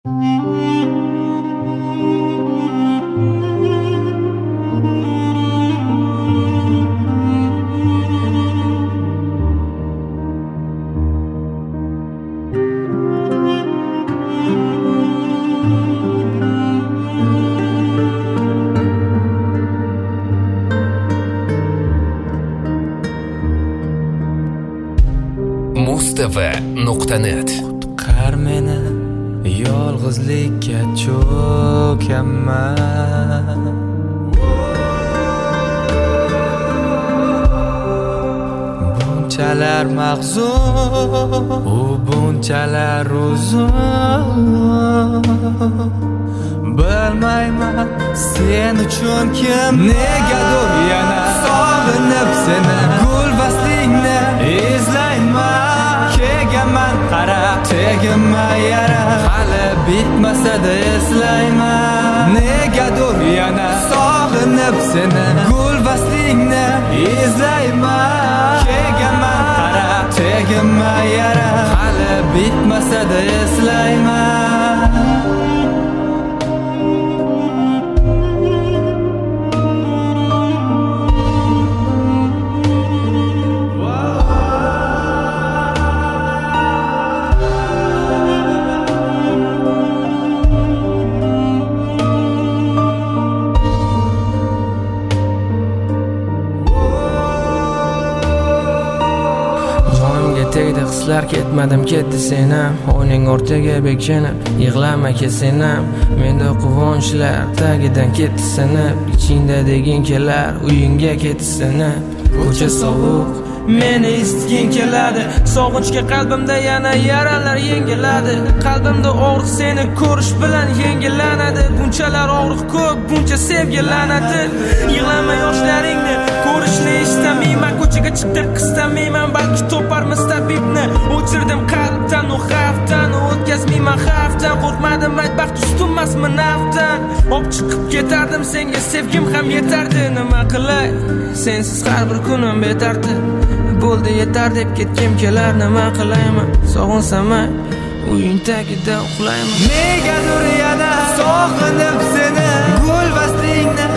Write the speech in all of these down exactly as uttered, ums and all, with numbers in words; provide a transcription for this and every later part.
mustv nuqta net. Qutqar meni yolg'izlikka cho'kaman. Bunchalar mag'zun, u bunchalar uzun. Bilmayman sen uchun kim, negadir yana sog'inib seni. Gul vaslingni izlayman, kegaman qarab tegimma yara. Hali bitmasa-da eslayman, negadir yana sog'inib seni. Gul vaslingni izlayman, kegaman qarab tegimma yara. Hali bitmasa-da eslayman. Tegdi hislar, ketmadim ketdi senam. O'yning o'rtaga bekchanib, yig'lama kesenam. Menda quvonchlar tagidan ketdi sanab, ichingda degin kelar, uyingga ketdi sanab. Ko'cha sovuq, meni isitgin keladi. Sog'inchga qalbimda yana yaralar yengiladi. Qalbimda og'riq seni ko'rish bilan yengillanadi. Bunchalar og'riq ko'p, buncha sevgi la'nati. Yig'lama yoshlaringni ko'rishni istamayman. Ko'chaga chiqdim qistamayman, balki toparmiz tabibni. O'chirdim qalbdan u xavfdan, o'tkazmayman xavfdan. Qo'rqmadim aytbaxt ustunmasmi naftan. Olib chiqib ketardim senga, sevgim ham yetardi. Nima qilay, sensiz har bir kunim betardi. Bo'ldi yetar deb ketgim kelar, nima qilayman? Sog'insam uying tagida uxlayman. Negadir yana sog'inib seni, gul vaslingni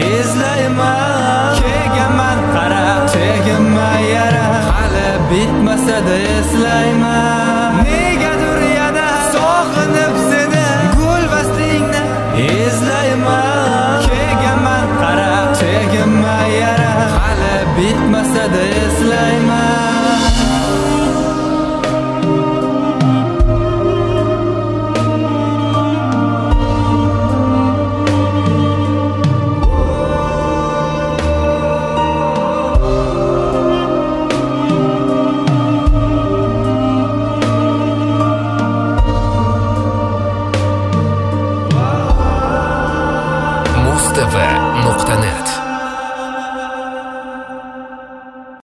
izlayman. Kegaman qarab tegimma yara, hali bitmasa-da eslayman. Negadir yana sog'inib seni, gul vaslingni izlayman. Kegaman qarab tegimma yara, hali bitmasa-da eslayman. mustv nuqta net